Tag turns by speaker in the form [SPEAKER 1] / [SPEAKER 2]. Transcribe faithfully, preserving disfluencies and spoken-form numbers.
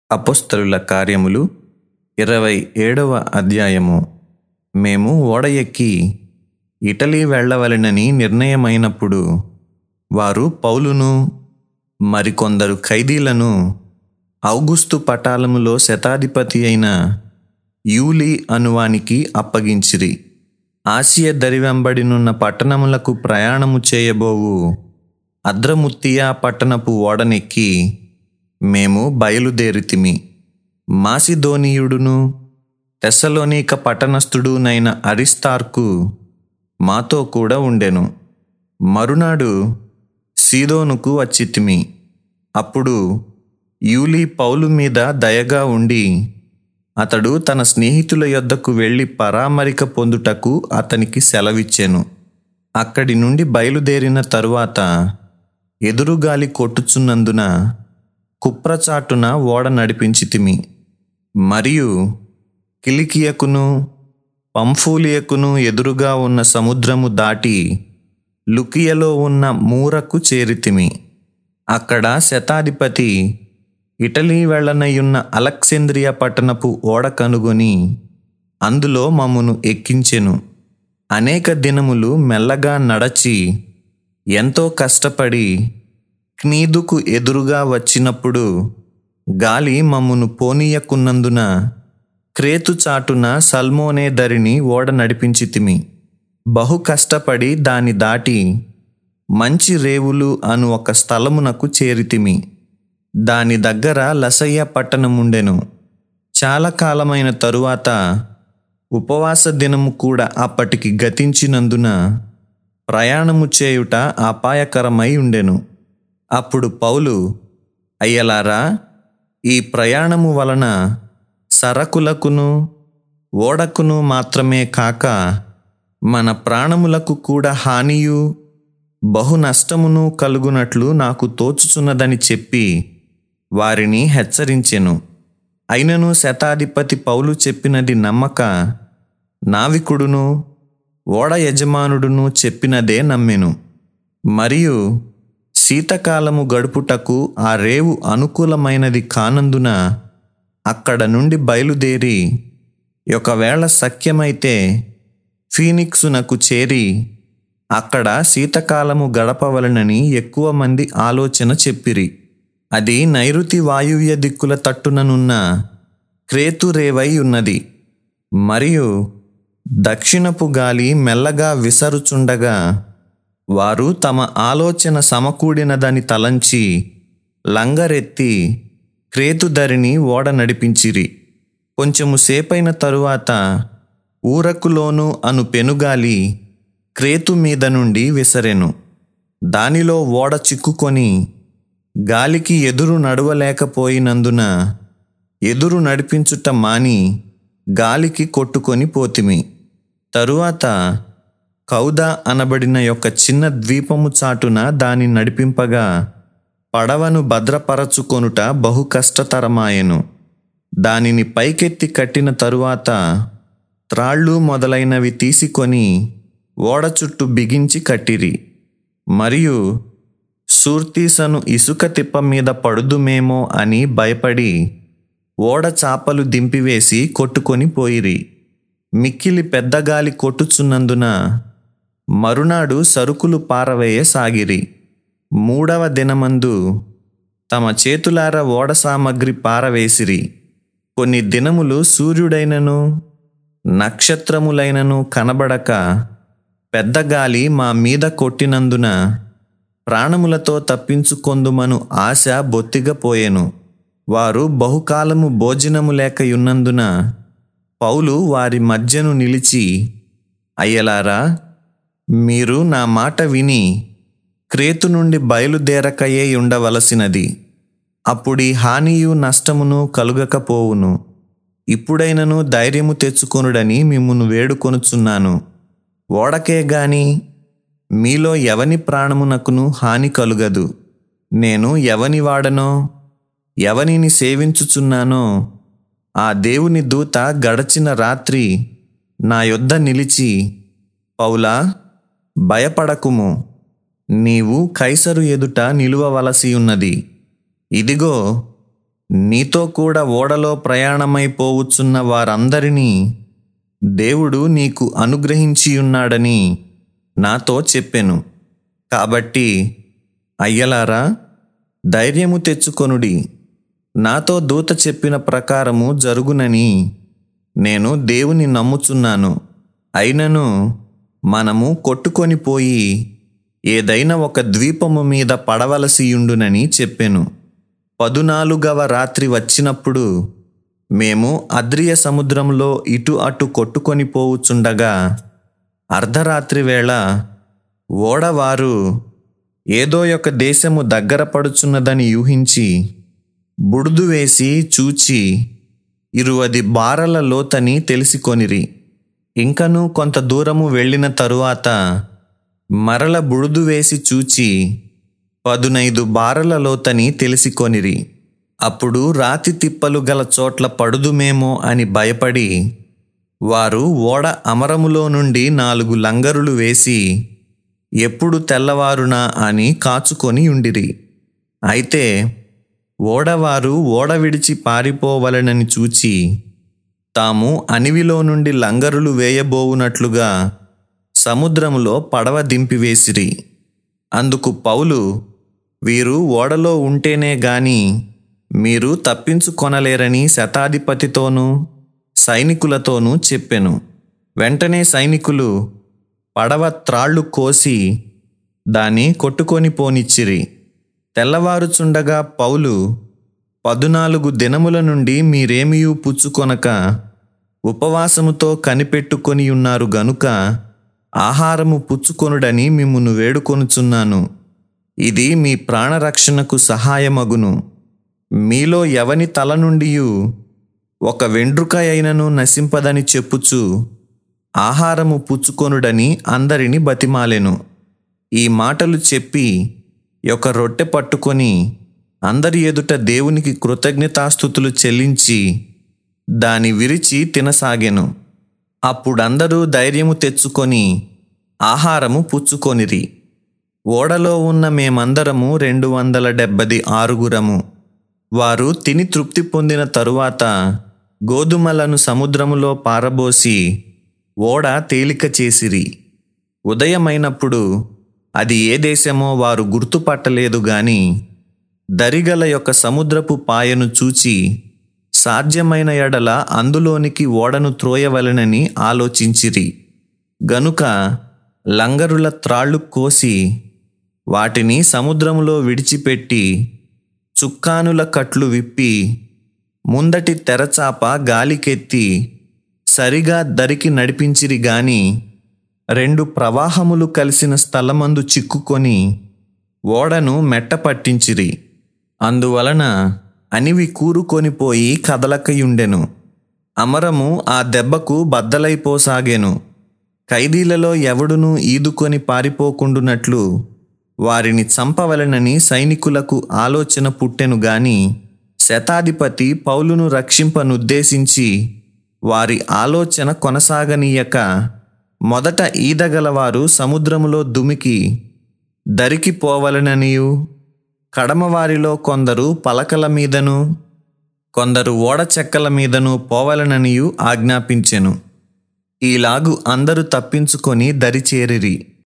[SPEAKER 1] అపోస్తలుల కార్యములు ఇరవై ఏడవ అధ్యాయము. మేము ఓడ ఎక్కి ఇటలీ వెళ్ళవలెనని నిర్ణయమైనప్పుడు వారు పౌలును మరికొందరు ఖైదీలను ఔగుస్తు పటాలములో శతాధిపతి అయిన యూలీ అనువానికి అప్పగించిరి. ఆసియ దరివెంబడినున్న పట్టణములకు ప్రయాణము చేయబోవు అద్రముత్తియ పట్టణపు ఓడనెక్కి మేము బయలుదేరితిమి. మాసిదోనీయుడును తెస్సలోనిక పట్టణస్థుడునైన అరిస్తార్కు మాతో కూడా ఉండెను. మరునాడు సీదోనుకు వచ్చితిమి. అప్పుడు యూలీ పౌలు మీద దయగా ఉండి అతడు తన స్నేహితుల యొద్దకు వెళ్ళి పరామరిక పొందుటకు అతనికి సెలవిచ్చెను. అక్కడి నుండి బయలుదేరిన తరువాత ఎదురుగాలి కొట్టుచున్నందున కుప్రచాటున ఓడ నడిపించితిమి. మరియు కిలికియకును పంఫూలియకును ఎదురుగా ఉన్న సముద్రము దాటి లుకియలో ఉన్న మూరకు చేరితిమి. అక్కడ శతాధిపతి ఇటలీ వెళ్ళనయున్న అలెగ్జాంద్రియ పట్టణపు ఓడ కనుగొని అందులో మమ్మును ఎక్కించెను. అనేక దినములు మెల్లగా నడచి ఎంతో కష్టపడి క్నీదుకు ఎదురుగా వచ్చినప్పుడు గాలి మమ్మును పోనీయకున్నందున క్రేతు చాటున సల్మోనే దరిని ఓడ నడిపించితిమి. బహు కష్టపడి దాని దాటి మంచి రేవులు అను ఒక స్థలమునకు చేరితిమి. దాని దగ్గర లసయ్య పట్టణముండెను. చాలా కాలమైన తరువాత ఉపవాస దినము కూడా అప్పటికి గతించినందున ప్రయాణము చేయుట అపాయకరమై ఉండెను. అప్పుడు పౌలు, అయ్యలారా, ఈ ప్రయాణము వలన సరకులకును ఓడకును మాత్రమే కాక మన ప్రాణములకు కూడా హానియు బహు నష్టమును కలుగునట్లు నాకు తోచుచున్నదని చెప్పి వారిని హెచ్చరించెను. అయినను శతాధిపతి పౌలు చెప్పినది నమ్మక నావికుడును ఓడ యజమానుడును చెప్పినదే నమ్మెను. మరియు శీతకాలము గడుపుటకు ఆ రేవు అనుకూలమైనది కానందున అక్కడ నుండి బయలుదేరి ఒకవేళ శక్యమైతే ఫీనిక్సునకు చేరి అక్కడ శీతకాలము గడపవలనని ఎక్కువ మంది ఆలోచన చెప్పిరి. అది నైరుతి వాయువ్య దిక్కుల తట్టుననున్న క్రేతు రేవై ఉన్నది. మరియు దక్షిణపు గాలి మెల్లగా విసరుచుండగా వారు తమ ఆలోచన సమకూడినదని తలంచి లంగరెత్తి క్రేతు దరిని ఓడ నడిపించిరి. కొంచెము సేపైన తరువాత ఊరకులోను అను పెనుగాలి క్రేతు మీద నుండి విసరెను. దానిలో ఓడ చిక్కుకొని గాలికి ఎదురు నడవలేకపోయినందున ఎదురు నడిపించుట మాని గాలికి కొట్టుకొని పోతిమి. తరువాత కౌదా అనబడిన యొక్క చిన్న ద్వీపము చాటున దాని నడిపింపగా పడవను భద్రపరచుకొనుట బహు కష్టతరమాయెను. దానిని పైకెత్తి కట్టిన తరువాత త్రాళ్ళు మొదలైనవి తీసుకొని ఓడ చుట్టూ బిగించి కట్టిరి. మరియు సూర్తీసను ఇసుక తిప్ప మీద పడుదుమేమో అని భయపడి ఓడ చాపలు దింపివేసి కొట్టుకొని పోయిరి. మిక్కిలి పెద్దగాలి కొట్టుచున్నందున మరునాడు సరుకులు పారవేయ సాగిరి. మూడవ దినమందు తమ చేతులార ఓడ సామగ్రి పారవేసిరి. కొన్ని దినములు సూర్యుడైనను నక్షత్రములైనను కనబడక పెద్దగాలి మా మీద కొట్టినందున ప్రాణములతో తప్పించుకొందుమను ఆశ బొత్తిగా పోయెను. వారు బహుకాలము భోజనము లేకయున్నందున పౌలు వారి మధ్యను నిలిచి, అయ్యలారా, మీరు నా మాట విని క్రేతు నుండి బయలుదేరకయే ఉండవలసినది. అప్పుడీ హానియు నష్టమును కలుగకపోవును. ఇప్పుడైనను ధైర్యము తెచ్చుకొనుడని మిమ్మును వేడుకొనుచున్నాను. ఓడకే గాని మీలో ఎవని ప్రాణమునకును హాని కలుగదు. నేను ఎవని వాడనో ఎవనిని సేవించుచున్నానో ఆ దేవుని దూత గడచిన రాత్రి నా యొద్ద నిలిచి, పౌలా, భయపడకుము, నీవు కైసరు ఎదుట నిలువవలసి ఉన్నది. ఇదిగో, నీతో కూడా ఓడలో ప్రయాణమైపోవచ్చున్న వారందరినీ దేవుడు నీకు అనుగ్రహించియున్నాడని నాతో చెప్పెను. కాబట్టి అయ్యలారా, ధైర్యము తెచ్చుకొనుడి. నాతో దూత చెప్పిన ప్రకారము జరుగునని నేను దేవుని నమ్ముచున్నాను. అయినను మనము కొట్టుకొని పోయి ఏదైనా ఒక ద్వీపము మీద పడవలసియుండునని చెప్పెను. పదునాలుగవ రాత్రి వచ్చినప్పుడు మేము అద్రియ సముద్రంలో ఇటు అటు కొట్టుకొని పోవుచుండగా అర్ధరాత్రి వేళ ఓడవారు ఏదో ఒక దేశము దగ్గర పడుచున్నదని యూహించి బుడుదు వేసి చూచి ఇరువది బారల లోతని తెలిసికొనిరి. ఇంకనూ కొంత దూరము వెళ్ళిన తరువాత మరల బుడుదు వేసి చూచి పదునైదు బారల లోతని తెలిసికొనిరి. అప్పుడు రాతి తిప్పలు గల చోట్ల పడుదుమేమో అని భయపడి వారు ఓడ అమరములో నుండి నాలుగు లంగరులు వేసి ఎప్పుడు తెల్లవారునా అని కాచుకొని ఉండిరి. అయితే ఓడవారు ఓడ విడిచి పారిపోవలనని చూచి తాము అనివిలో నుండి లంగరులు వేయబోవునట్లుగా సముద్రములో పడవ దింపివేసిరి. అందుకు పౌలు, వీరు ఓడలో ఉంటేనే గాని మీరు తప్పించుకొనలేరని శతాధిపతితోనూ సైనికులతోనూ చెప్పెను. వెంటనే సైనికులు పడవ త్రాళ్ళు కోసి దాన్ని కొట్టుకొని పోనిచ్చిరి. తెల్లవారుచుండగా పౌలు, పదునాలుగు దినముల నుండి మీరేమియూ పుచ్చుకొనక ఉపవాసముతో కనిపెట్టుకొని ఉన్నారు గనుక ఆహారము పుచ్చుకొనుడని మిమ్మును వేడుకొనుచున్నాను. ఇది మీ ప్రాణరక్షణకు సహాయమగును. మీలో ఎవని తల నుండి ఒక వెండ్రుక అయినను నశింపదని చెప్పుచు ఆహారము పుచ్చుకొనుడని అందరిని బతిమాలెను. ఈ మాటలు చెప్పి ఒక రొట్టె పట్టుకొని అందరి ఎదుట దేవునికి కృతజ్ఞతాస్తుతులు చెల్లించి దాని విరిచి తినసాగెను. అప్పుడందరూ ధైర్యము తెచ్చుకొని ఆహారము పుచ్చుకొనిరి. ఓడలో ఉన్న మేమందరము రెండు వందల డెబ్బది ఆరుగురము. వారు తిని తృప్తి పొందిన తరువాత గోధుమలను సముద్రములో పారబోసి ఓడ తేలిక చేసిరి. ఉదయమైనప్పుడు అది ఏ దేశమో వారు గుర్తుపట్టలేదు గాని దరిగల యొక్క సముద్రపు పాయను చూచి సాధ్యమైన ఎడల అందులోనికి ఓడను త్రోయవలెనని ఆలోచించిరి. గనుక లంగరుల త్రాళ్ళు కోసి వాటిని సముద్రములో విడిచిపెట్టి చుక్కానుల కట్లు విప్పి ముందటి తెరచాప గాలికెత్తి సరిగా దరికి నడిపించిరి గాని రెండు ప్రవాహములు కలిసిన స్థలమందు చిక్కుకొని ఓడను మెట్ట పట్టించిరి. అందువలన అనివి కూరుకొనిపోయి కదలకయుండెను. అమరము ఆ దెబ్బకు బద్దలైపోసాగెను. ఖైదీలలో ఎవడునూ ఈదుకొని పారిపోకుండునట్లు వారిని చంపవలెనని సైనికులకు ఆలోచన పుట్టెను గాని శతాధిపతి పౌలును రక్షింపనుద్దేశించి వారి ఆలోచన కొనసాగనీయక మొదట ఈదగలవారు సముద్రములో దుమికి దరికి పోవలెననియు కడమవారిలో కొందరు పలకల మీదను కొందరు ఓడ చెక్కల మీదను పోవలెననియు ఆజ్ఞాపించెను. ఈలాగు అందరూ తప్పించుకొని దరి చేరిరి.